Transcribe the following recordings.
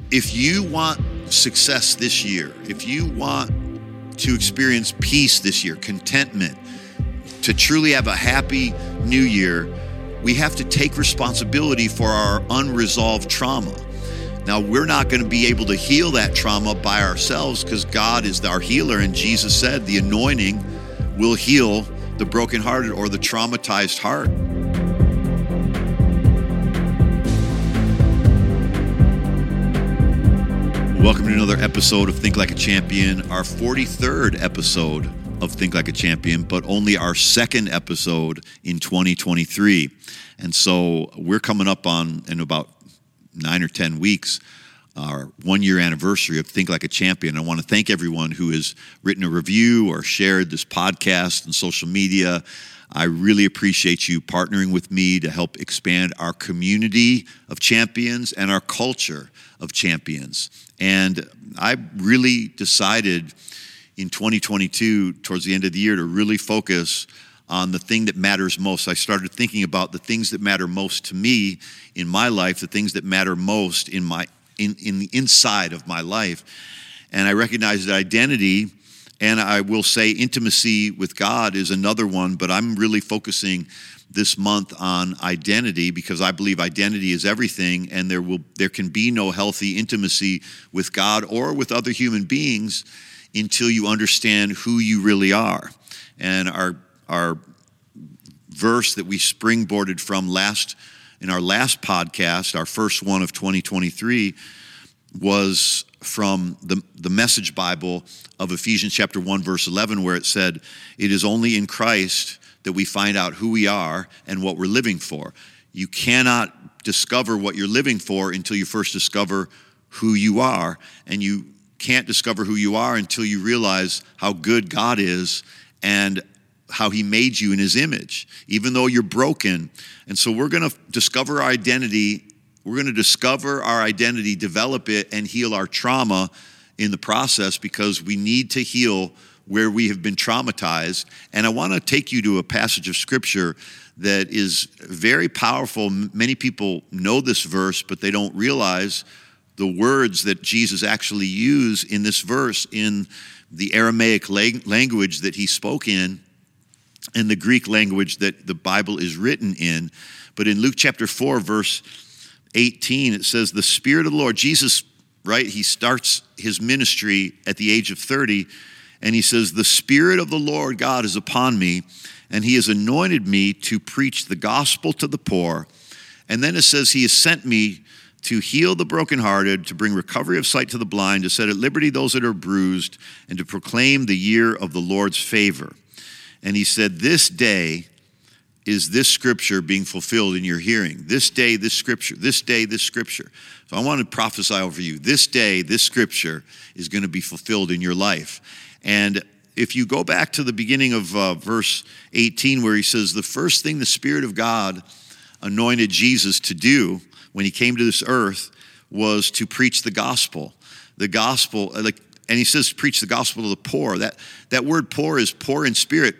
If you want success this year, if you want to experience peace this year, contentment, to truly have a happy new year, we have to take responsibility for our unresolved trauma. Now, we're not going to be able to heal that trauma by ourselves because God is our healer. And Jesus said the anointing will heal the brokenhearted or the traumatized heart. Welcome to another episode of Think Like a Champion, our 43rd episode of Think Like a Champion, but only our second episode in 2023. And so we're coming up on, in about 9 or 10 weeks, our 1-year anniversary of Think Like a Champion. I want to thank everyone who has written a review or shared this podcast on social media. I really appreciate you partnering with me to help expand our community of champions and our culture of champions. And I really decided in 2022, towards the end of the year, to really focus on the thing that matters most. I started thinking about the things that matter most to me in my life, the things that matter most in the inside of my life. And I recognized that identity, and I will say intimacy with God, is another one, but I'm really focusing this month on identity because I believe identity is everything, and there can be no healthy intimacy with God or with other human beings until you understand who you really are. And our verse that we springboarded from in our last podcast, our first one of 2023, was from the Message Bible of Ephesians chapter 1, verse 11, where it said, "It is only in Christ that we find out who we are and what we're living for." You cannot discover what you're living for until you first discover who you are, and you can't discover who you are until you realize how good God is and how he made you in his image, even though you're broken. And so we're going to discover our identity. We're going to discover our identity, develop it, and heal our trauma in the process, because we need to heal where we have been traumatized. And I want to take you to a passage of scripture that is very powerful. Many people know this verse, but they don't realize the words that Jesus actually used in this verse in the Aramaic language that he spoke in and the Greek language that the Bible is written in. But in Luke chapter 4, verse 18, it says, "The Spirit of the Lord," Jesus, right, he starts his ministry at the age of 30, and he says, "The Spirit of the Lord God is upon me, and he has anointed me to preach the gospel to the poor." And then it says, "He has sent me to heal the brokenhearted, to bring recovery of sight to the blind, to set at liberty those that are bruised, and to proclaim the year of the Lord's favor." And he said, "This day is this scripture being fulfilled in your hearing." This day, this scripture. This day, this scripture. So I want to prophesy over you. This day, this scripture is going to be fulfilled in your life. And if you go back to the beginning of verse 18, where he says, the first thing the Spirit of God anointed Jesus to do when he came to this earth was to preach the gospel. The gospel, and he says, preach the gospel to the poor. That word poor is poor in spirit,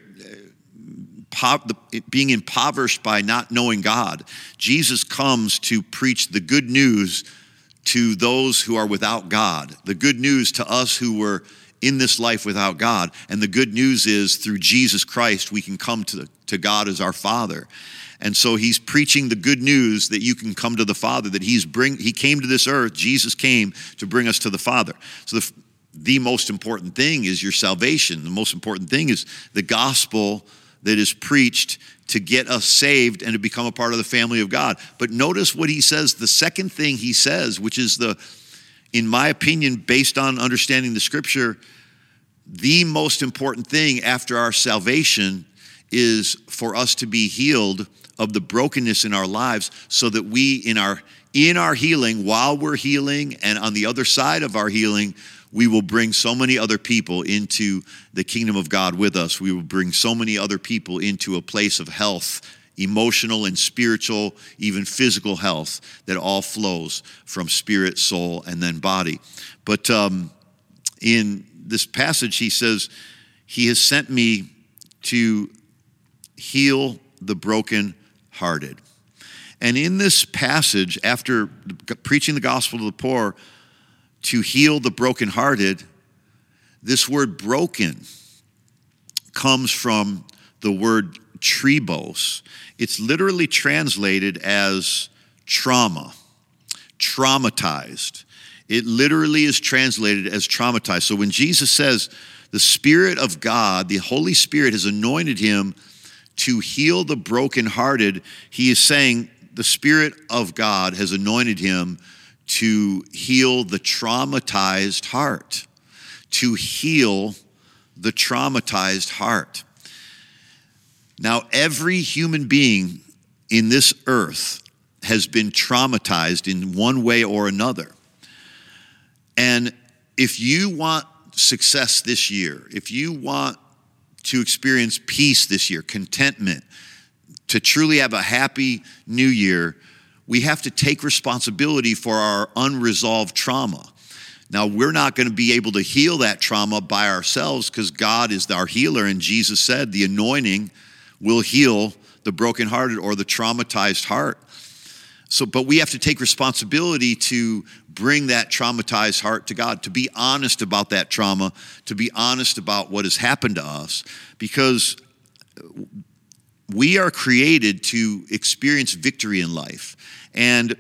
being impoverished by not knowing God. Jesus comes to preach the good news to those who are without God, the good news to us who were in this life without God. And the good news is through Jesus Christ, we can come to God as our Father. And so he's preaching the good news that you can come to the Father, that he came to this earth, Jesus came to bring us to the Father. So the most important thing is your salvation. The most important thing is the gospel that is preached to get us saved and to become a part of the family of God. But notice what he says, the second thing he says, which is in my opinion, based on understanding the scripture, the most important thing after our salvation is for us to be healed of the brokenness in our lives, so that we, in our healing, while we're healing and on the other side of our healing, we will bring so many other people into the kingdom of God with us. We will bring so many other people into a place of health, emotional and spiritual, even physical health, that all flows from spirit, soul, and then body. But in this passage, he says, he has sent me to heal the brokenhearted. And in this passage, after preaching the gospel to the poor, to heal the brokenhearted. This word broken comes from the word tribos. It's literally translated as trauma, traumatized. It literally is translated as traumatized. So when Jesus says the Spirit of God, the Holy Spirit has anointed him to heal the brokenhearted, he is saying the Spirit of God has anointed him to heal the traumatized heart, to heal the traumatized heart. Now, every human being in this earth has been traumatized in one way or another. And if you want success this year, if you want to experience peace this year, contentment, to truly have a happy new year, we have to take responsibility for our unresolved trauma. Now, we're not going to be able to heal that trauma by ourselves because God is our healer, and Jesus said the anointing will heal the brokenhearted or the traumatized heart. So, but we have to take responsibility to bring that traumatized heart to God, to be honest about that trauma, to be honest about what has happened to us, because we are created to experience victory in life. And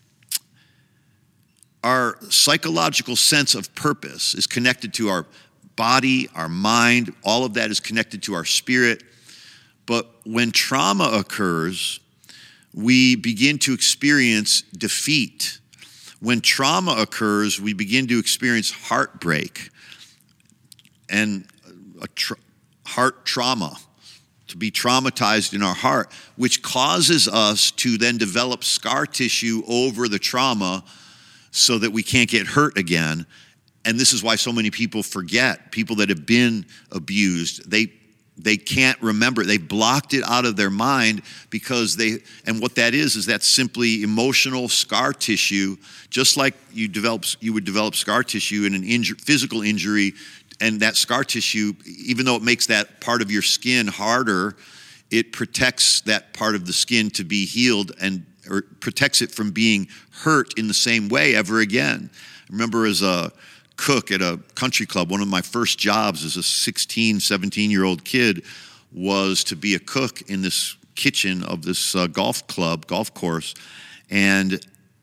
our psychological sense of purpose is connected to our body, our mind. All of that is connected to our spirit. But when trauma occurs, we begin to experience defeat. When trauma occurs, we begin to experience heartbreak and heart trauma, to be traumatized in our heart, which causes us to then develop scar tissue over the trauma so that we can't get hurt again. And this is why so many people forget. People that have been abused, they can't remember. They blocked it out of their mind because and what that is that's simply emotional scar tissue, just like you would develop scar tissue in an physical injury. And that scar tissue, even though it makes that part of your skin harder, it protects that part of the skin to be healed or protects it from being hurt in the same way ever again. I remember as a cook at a country club, one of my first jobs as a 16, 17-year-old kid was to be a cook in this kitchen of this golf course. And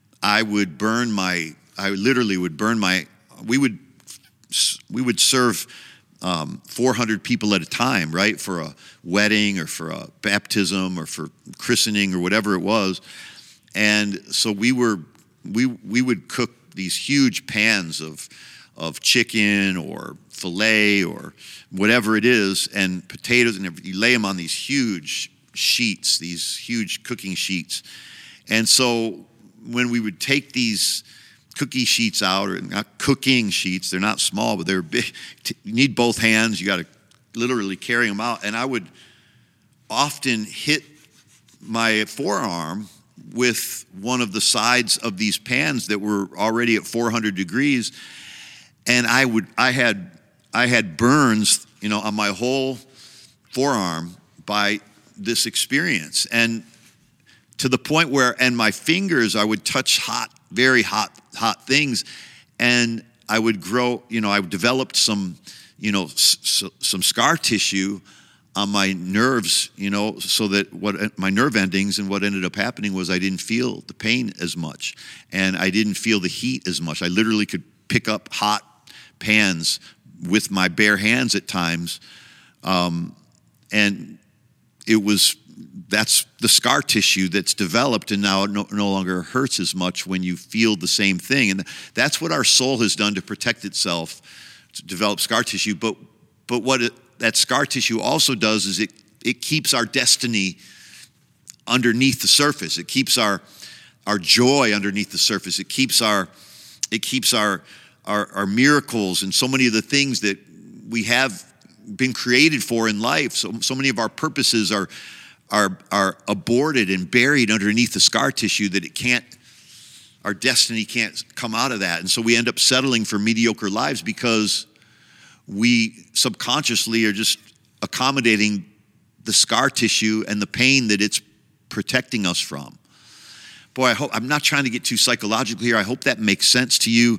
we would serve 400 people at a time, right? For a wedding or for a baptism or for christening or whatever it was. And so we would cook these huge pans of chicken or filet or whatever it is, and potatoes, and you lay them on these huge sheets, these huge cooking sheets. And so when we would take these cookie sheets out, or not cooking sheets, they're not small, but they're big. You need both hands. You got to literally carry them out. And I would often hit my forearm with one of the sides of these pans that were already at 400 degrees. And I had burns, on my whole forearm by this experience. And to the point where, and my fingers, I would touch very hot things, and I would grow, I developed some scar tissue on my nerves, so that my nerve endings, and what ended up happening was I didn't feel the pain as much, and I didn't feel the heat as much. I literally could pick up hot pans with my bare hands at times, and that's the scar tissue that's developed, and now it no longer hurts as much when you feel the same thing. And that's what our soul has done to protect itself, to develop scar tissue. But what that scar tissue also does is it keeps our destiny underneath the surface. It keeps our joy underneath the surface. It keeps our miracles and so many of the things that we have been created for in life. So many of our purposes are aborted and buried underneath the scar tissue that our destiny can't come out of that. And so we end up settling for mediocre lives because we subconsciously are just accommodating the scar tissue and the pain that it's protecting us from. Boy, I'm not trying to get too psychological here. I hope that makes sense to you.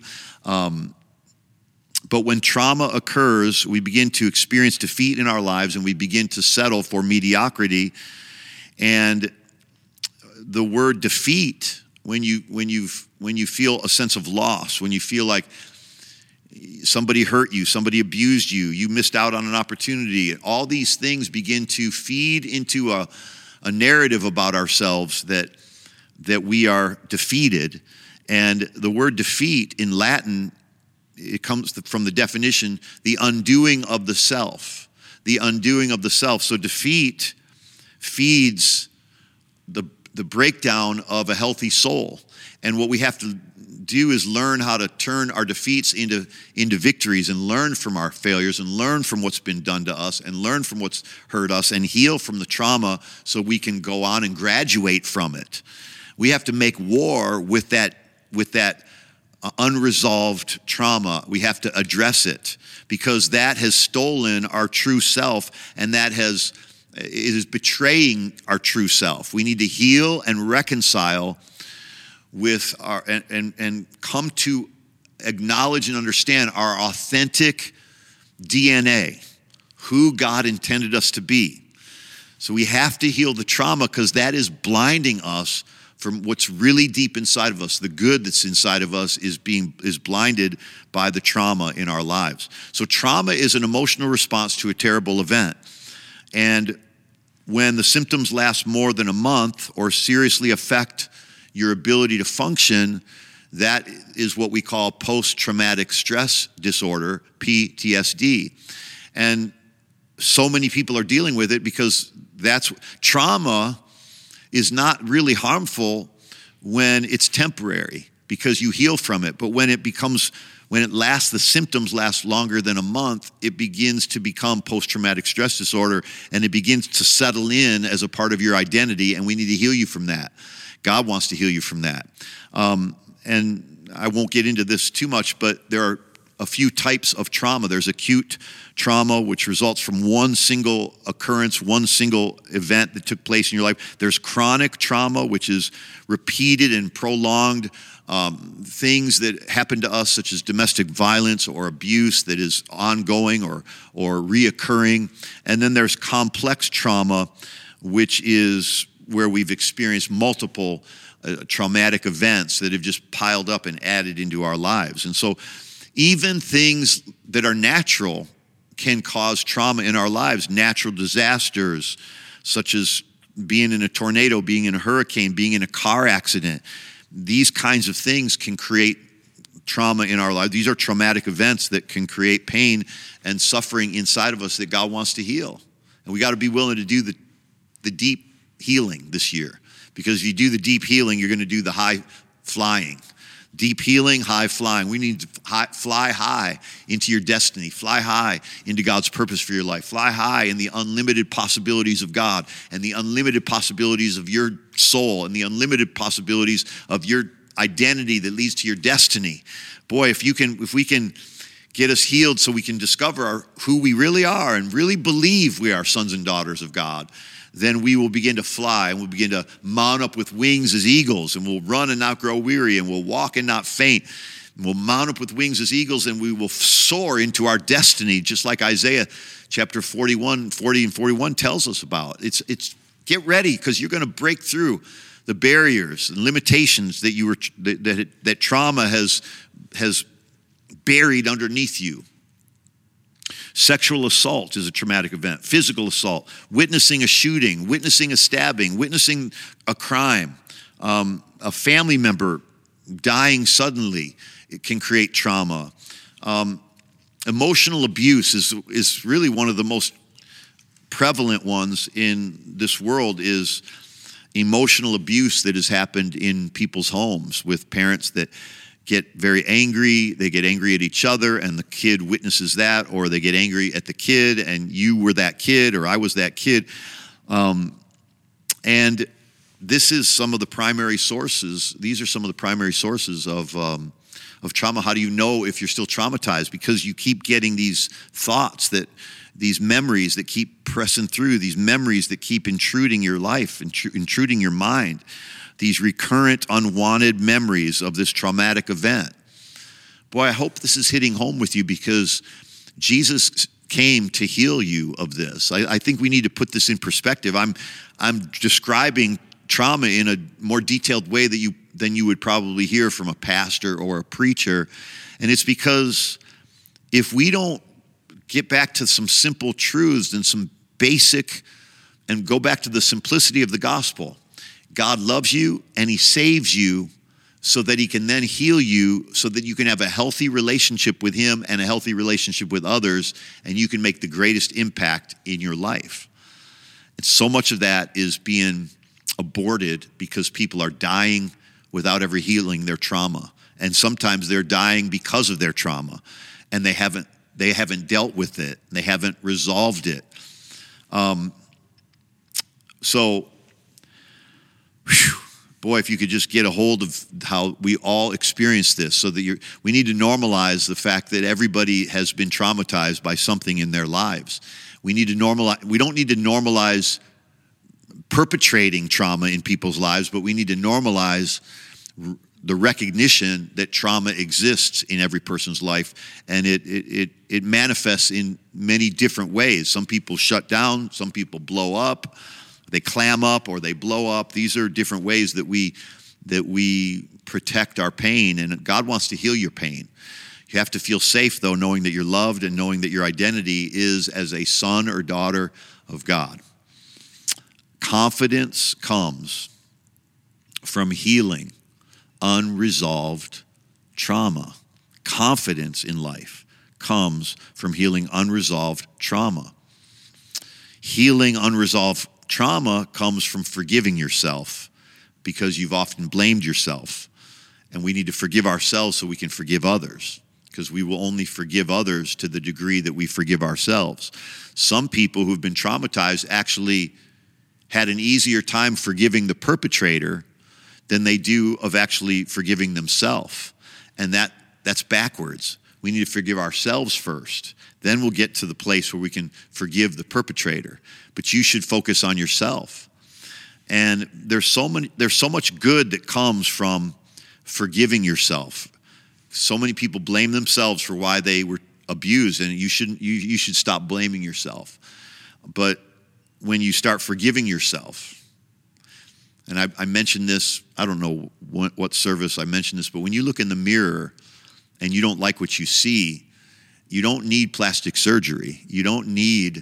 But when trauma occurs, we begin to experience defeat in our lives, and we begin to settle for mediocrity. And the word defeat, when you feel a sense of loss, when you feel like somebody hurt you, somebody abused you, you missed out on an opportunity, all these things begin to feed into a narrative about ourselves that we are defeated. And the word defeat in Latin, it comes from the definition, the undoing of the self. The undoing of the self. So defeat feeds the breakdown of a healthy soul. And what we have to do is learn how to turn our defeats into victories, and learn from our failures, and learn from what's been done to us, and learn from what's hurt us, and heal from the trauma so we can go on and graduate from it. We have to make war with that unresolved trauma. We have to address it, because that has stolen our true self, and it is betraying our true self. We need to heal and reconcile with our and come to acknowledge and understand our authentic DNA, who God intended us to be. So we have to heal the trauma, because that is blinding us from what's really deep inside of us. The good that's inside of us is blinded by the trauma in our lives. So trauma is an emotional response to a terrible event. And when the symptoms last more than a month or seriously affect your ability to function, that is what we call post-traumatic stress disorder, PTSD. And so many people are dealing with it because trauma is not really harmful when it's temporary, because you heal from it. But when the symptoms last longer than a month, it begins to become post-traumatic stress disorder, and it begins to settle in as a part of your identity, and we need to heal you from that. God wants to heal you from that. And I won't get into this too much, but there are a few types of trauma. There's acute trauma, which results from one single occurrence, one single event that took place in your life. There's chronic trauma, which is repeated and prolonged things that happen to us, such as domestic violence or abuse that is ongoing or reoccurring. And then there's complex trauma, which is where we've experienced multiple traumatic events that have just piled up and added into our lives. And so even things that are natural can cause trauma in our lives. Natural disasters, such as being in a tornado, being in a hurricane, being in a car accident. These kinds of things can create trauma in our lives. These are traumatic events that can create pain and suffering inside of us that God wants to heal. And we got to be willing to do the deep healing this year. Because if you do the deep healing, you're going to do the high flying. Deep healing, high flying. We need to fly high into your destiny. Fly high into God's purpose for your life. Fly high in the unlimited possibilities of God and the unlimited possibilities of your soul and the unlimited possibilities of your identity that leads to your destiny. Boy, if we can get us healed so we can discover who we really are and really believe we are sons and daughters of God, then we will begin to fly, and we'll begin to mount up with wings as eagles, and we'll run and not grow weary, and we'll walk and not faint. And we'll mount up with wings as eagles, and we will soar into our destiny, just like Isaiah chapter 40 and 41 tells us about. It's get ready, because you're going to break through the barriers and limitations that trauma has buried underneath you. Sexual assault is a traumatic event. Physical assault, witnessing a shooting, witnessing a stabbing, witnessing a crime, a family member dying suddenly, it can create trauma. Emotional abuse is really one of the most prevalent ones in this world. Is emotional abuse that has happened in people's homes with parents that get very angry. They get angry at each other, and the kid witnesses that, or they get angry at the kid, and you were that kid, or I was that kid. And this is some of the primary sources. These are some of the primary sources of of trauma? How do you know if you're still traumatized? Because you keep getting these thoughts, these memories that keep pressing through, these memories that keep intruding your life, intruding your mind, these recurrent unwanted memories of this traumatic event. Boy, I hope this is hitting home with you, because Jesus came to heal you of this. I think we need to put this in perspective. I'm describing trauma in a more detailed way than you would probably hear from a pastor or a preacher. And it's because if we don't get back to some simple truths and some basic, and go back to the simplicity of the gospel, God loves you and he saves you so that he can then heal you, so that you can have a healthy relationship with him and a healthy relationship with others, and you can make the greatest impact in your life. And so much of that is being aborted because people are dying without ever healing their trauma. And sometimes they're dying because of their trauma, and they haven't dealt with it. They haven't resolved it. Boy, if you could just get a hold of how we all experience this, so that we need to normalize the fact that everybody has been traumatized by something in their lives. We don't need to normalize perpetrating trauma in people's lives, but we need to normalize the recognition that trauma exists in every person's life, and it manifests in many different ways. Some people shut down, some people blow up, they clam up, or they blow up. These are different ways that we protect our pain, and God wants to heal your pain. You have to feel safe, though, knowing that you're loved and knowing that your identity is as a son or daughter of God. Confidence comes from healing unresolved trauma. Confidence in life comes from healing unresolved trauma. Healing unresolved trauma comes from forgiving yourself, because you've often blamed yourself. And we need to forgive ourselves so we can forgive others, because we will only forgive others to the degree that we forgive ourselves. Some people who've been traumatized actually had an easier time forgiving the perpetrator than they do of actually forgiving themselves. And that's backwards. We need to forgive ourselves first. Then we'll get to the place where we can forgive the perpetrator. But you should focus on yourself. And there's so much good that comes from forgiving yourself. So many people blame themselves for why they were abused, and you should stop blaming yourself. But when you start forgiving yourself, and I mentioned this, I don't know what service I mentioned this, but when you look in the mirror and you don't like what you see, you don't need plastic surgery. You don't need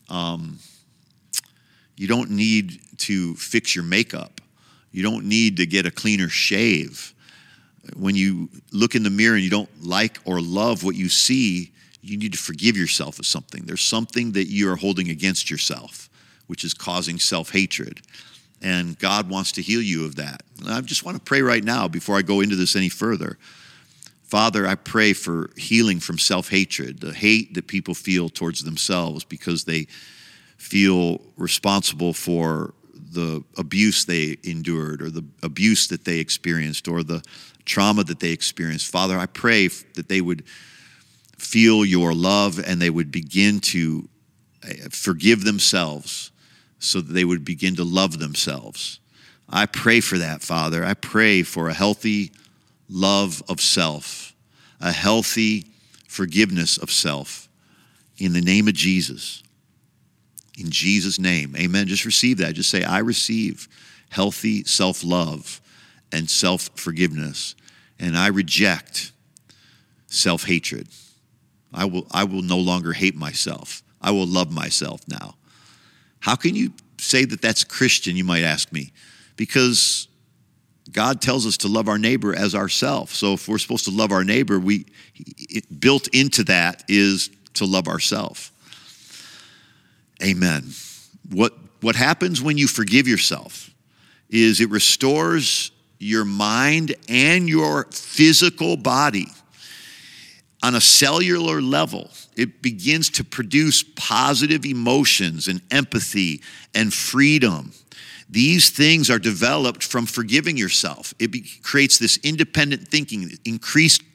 to fix your makeup. You don't need to get a cleaner shave. When you look in the mirror and you don't like or love what you see, you need to forgive yourself of something. There's something that you are holding against yourself, which is causing self-hatred. And God wants to heal you of that. And I just want to pray right now before I go into this any further. Father, I pray for healing from self-hatred, the hate that people feel towards themselves because they feel responsible for the abuse they endured, or the abuse that they experienced, or the trauma that they experienced. Father, I pray that they would feel your love and they would begin to forgive themselves, so that they would begin to love themselves. I pray for that, Father. I pray for a healthy love of self, a healthy forgiveness of self, in the name of Jesus. In Jesus' name, amen. Just receive that. Just say, I receive healthy self-love and self-forgiveness, and I reject self-hatred. I will no longer hate myself. I will love myself now. How can you say that that's Christian, you might ask me? Because God tells us to love our neighbor as ourselves. So if we're supposed to love our neighbor, built into that is to love ourselves. Amen. What happens when you forgive yourself is it restores your mind and your physical body. On a cellular level, it begins to produce positive emotions and empathy and freedom. These things are developed from forgiving yourself. It creates this independent thinking, increased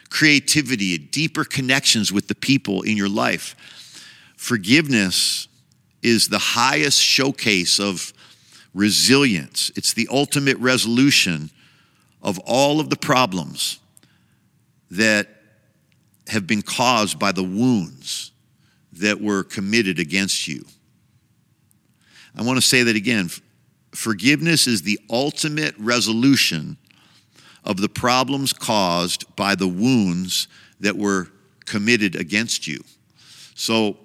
creativity, deeper connections with the people in your life. Forgiveness is the highest showcase of resilience. It's the ultimate resolution of all of the problems that have been caused by the wounds that were committed against you. I want to say that again. Forgiveness is the ultimate resolution of the problems caused by the wounds that were committed against you. So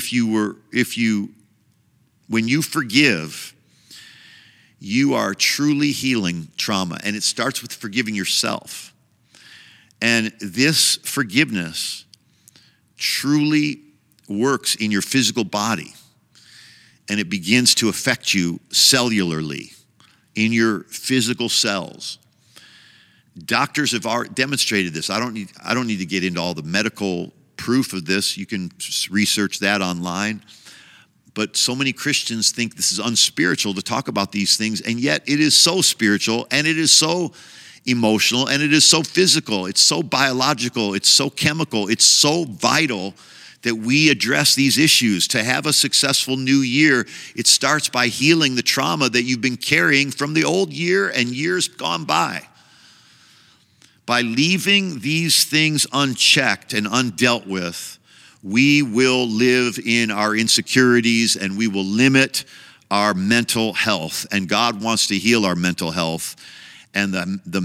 when you forgive, you are truly healing trauma, and it starts with forgiving yourself. And this forgiveness truly works in your physical body, and it begins to affect you cellularly in your physical cells. Doctors have demonstrated this. I don't need to get into all the medical proof of this. You can research that online. But so many Christians think this is unspiritual to talk about these things, and yet it is so spiritual, and it is so emotional, and it is so physical. It's so biological. It's so chemical. It's so vital that we address these issues. To have a successful new year, it starts by healing the trauma that you've been carrying from the old year and years gone by. By leaving these things unchecked and undealt with, we will live in our insecurities and we will limit our mental health. And God wants to heal our mental health. And the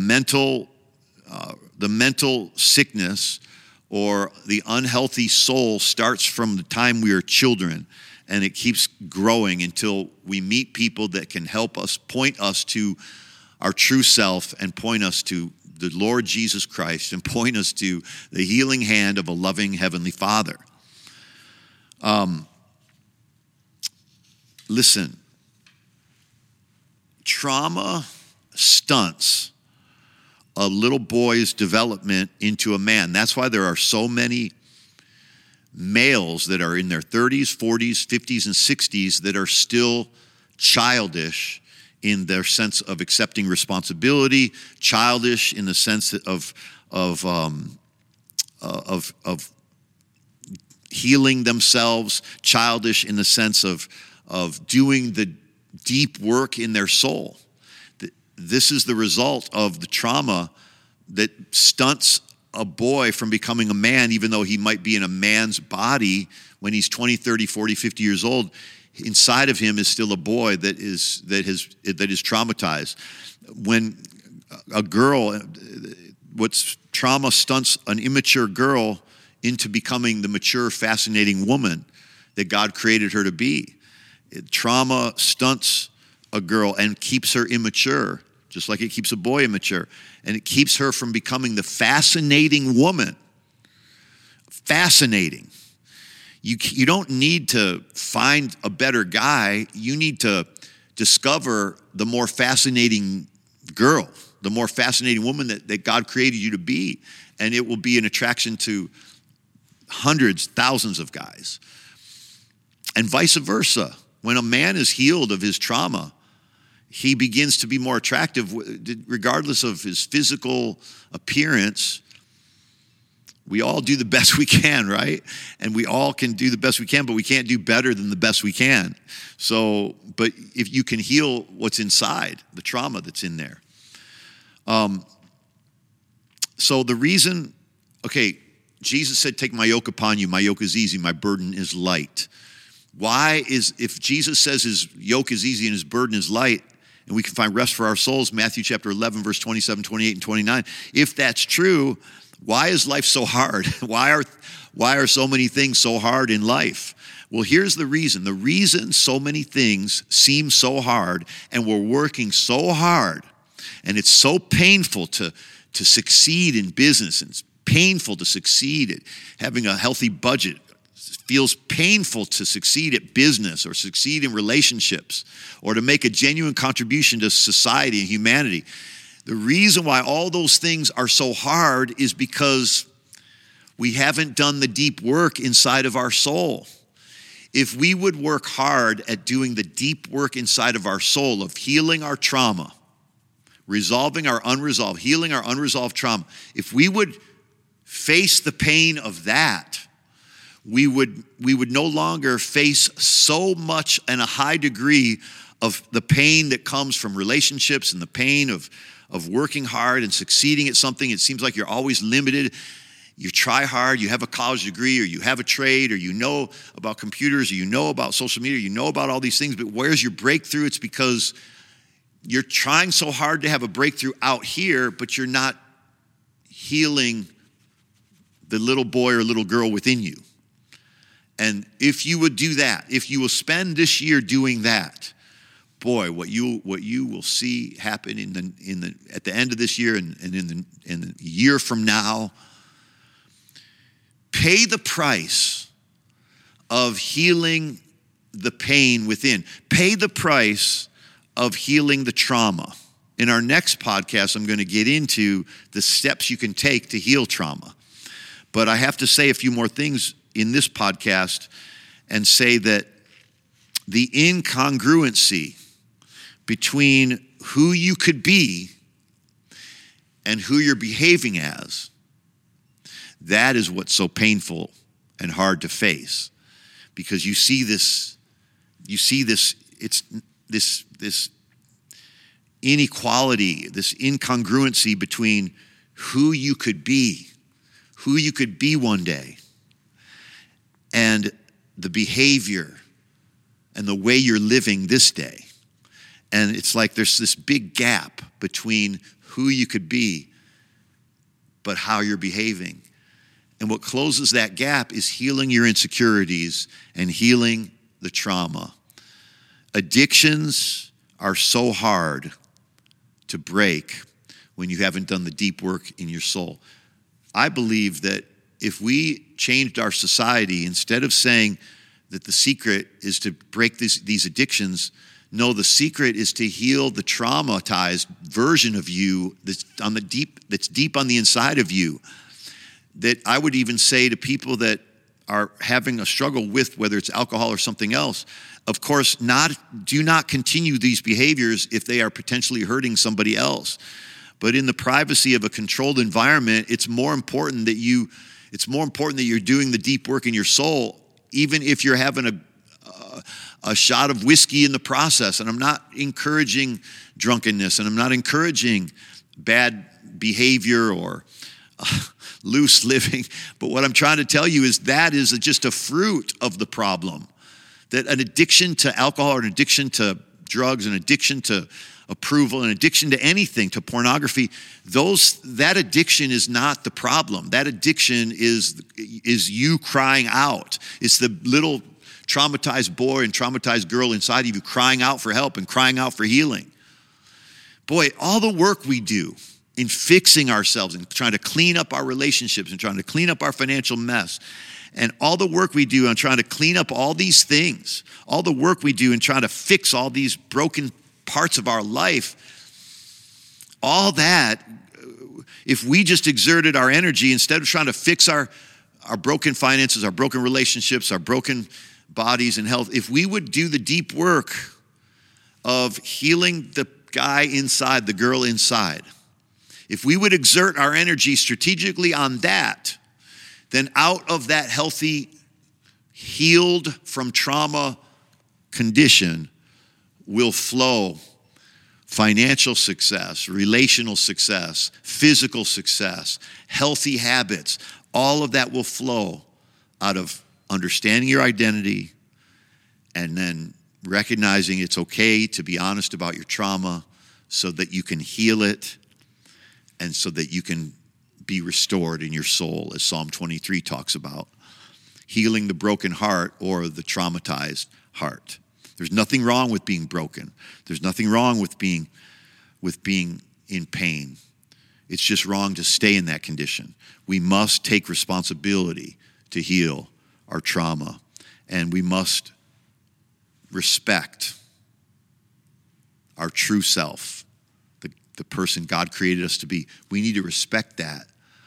mental sickness or the unhealthy soul starts from the time we are children, and it keeps growing until we meet people that can help us, point us to our true self, and point us to the Lord Jesus Christ, and point us to the healing hand of a loving Heavenly Father. Listen, trauma stunts a little boy's development into a man. That's why there are so many males that are in their 30s, 40s, 50s, and 60s that are still childish in their sense of accepting responsibility, childish in the sense of healing themselves, childish in the sense of doing the deep work in their soul. This is the result of the trauma that stunts a boy from becoming a man, even though he might be in a man's body when he's 20, 30, 40, 50 years old. Inside of him is still a boy that is traumatized. When a girl, what's trauma stunts an immature girl into becoming the mature, fascinating woman that God created her to be. Trauma stunts a girl and keeps her immature, just like it keeps a boy immature. And it keeps her from becoming the fascinating woman. Fascinating. You don't need to find a better guy. You need to discover the more fascinating girl, the more fascinating woman that God created you to be. And it will be an attraction to hundreds, thousands of guys. And vice versa. When a man is healed of his trauma, he begins to be more attractive regardless of his physical appearance. We all do the best we can, right? And we all can do the best we can, but we can't do better than the best we can. So, but if you can heal what's inside, the trauma that's in there. So the reason, Jesus said, take my yoke upon you. My yoke is easy. My burden is light. If Jesus says his yoke is easy and his burden is light, and we can find rest for our souls, Matthew chapter 11, verse 27, 28, and 29. If that's true, why is life so hard? Why are so many things so hard in life? Well, here's the reason. The reason so many things seem so hard, and we're working so hard, and it's so painful to succeed in business, and it's painful to succeed at having a healthy budget. It feels painful to succeed at business or succeed in relationships or to make a genuine contribution to society and humanity. The reason why all those things are so hard is because we haven't done the deep work inside of our soul. If we would work hard at doing the deep work inside of our soul of healing our trauma, resolving our unresolved, healing our unresolved trauma, if we would face the pain of that, we would no longer face so much and a high degree of the pain that comes from relationships and the pain of working hard and succeeding at something. It seems like you're always limited. You try hard, you have a college degree, or you have a trade, or you know about computers, or you know about social media, you know about all these things, but where's your breakthrough? It's because you're trying so hard to have a breakthrough out here, but you're not healing the little boy or little girl within you. And if you would do that, if you will spend this year doing that, boy, what you will see happen at the end of this year and in the year from now, pay the price of healing the pain within. Pay the price of healing the trauma. In our next podcast, I'm going to get into the steps you can take to heal trauma. But I have to say a few more things in this podcast and say that the incongruency between who you could be and who you're behaving as, that is what's so painful and hard to face. Because you see this, it's this inequality, this incongruency between who you could be one day, and the behavior and the way you're living this day. And it's like there's this big gap between who you could be, but how you're behaving. And what closes that gap is healing your insecurities and healing the trauma. Addictions are so hard to break when you haven't done the deep work in your soul. I believe that if we changed our society, instead of saying that the secret is to break these addictions, no, the secret is to heal the traumatized version of you that's deep on the inside of you. That I would even say to people that are having a struggle with whether it's alcohol or something else, of course, do not continue these behaviors if they are potentially hurting somebody else. But in the privacy of a controlled environment, it's more important that you're doing the deep work in your soul, even if you're having a shot of whiskey in the process. And I'm not encouraging drunkenness, and I'm not encouraging bad behavior or loose living. But what I'm trying to tell you is that is just a fruit of the problem. That an addiction to alcohol, or an addiction to drugs, an addiction to approval, an addiction to anything, to pornography, that addiction is not the problem. That addiction is you crying out. It's the little traumatized boy and traumatized girl inside of you crying out for help and crying out for healing. Boy, all the work we do in fixing ourselves and trying to clean up our relationships and trying to clean up our financial mess, and all the work we do on trying to clean up all these things, all the work we do in trying to fix all these broken parts of our life, all that, if we just exerted our energy instead of trying to fix our broken finances, our broken relationships, our broken bodies and health, if we would do the deep work of healing the guy inside, the girl inside, if we would exert our energy strategically on that, then out of that healthy, healed from trauma condition will flow financial success, relational success, physical success, healthy habits. All of that will flow out of understanding your identity and then recognizing it's okay to be honest about your trauma so that you can heal it and so that you can be restored in your soul, as Psalm 23 talks about. Healing the broken heart or the traumatized heart. There's nothing wrong with being broken. There's nothing wrong with being in pain. It's just wrong to stay in that condition. We must take responsibility to heal our trauma, and we must respect our true self, the person God created us to be. We need to respect that,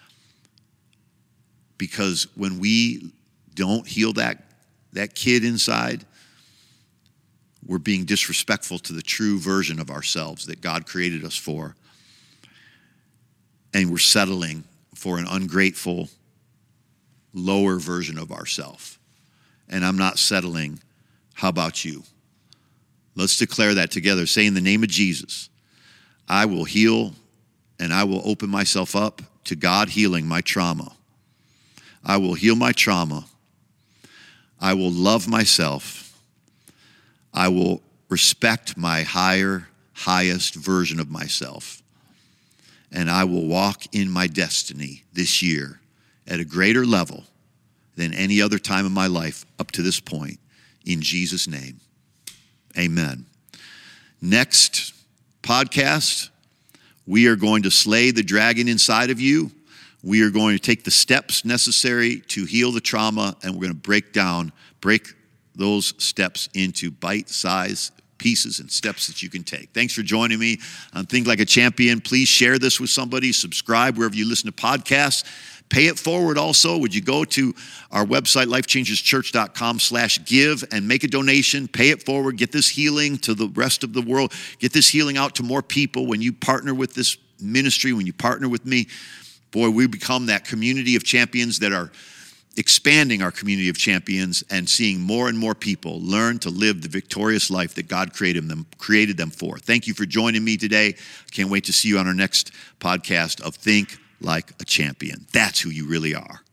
because when we don't heal that kid inside, we're being disrespectful to the true version of ourselves that God created us for. And we're settling for an ungrateful, lower version of ourselves. And I'm not settling. How about you? Let's declare that together. Say, in the name of Jesus, I will heal and I will open myself up to God healing my trauma. I will heal my trauma. I will love myself. I will respect my highest version of myself. And I will walk in my destiny this year at a greater level than any other time in my life up to this point. In Jesus' name, amen. Next podcast, we are going to slay the dragon inside of you. We are going to take the steps necessary to heal the trauma, and we're going to break those steps into bite-sized pieces and steps that you can take. Thanks for joining me on Think Like a Champion. Please share this with somebody. Subscribe wherever you listen to podcasts. Pay it forward also. Would you go to our website, lifechangerschurch.com/give, and make a donation? Pay it forward. Get this healing to the rest of the world. Get this healing out to more people. When you partner with this ministry, when you partner with me, boy, we become that community of champions that are expanding our community of champions and seeing more and more people learn to live the victorious life that God created them for. Thank you for joining me today. Can't wait to see you on our next podcast of Think Like a Champion. That's who you really are.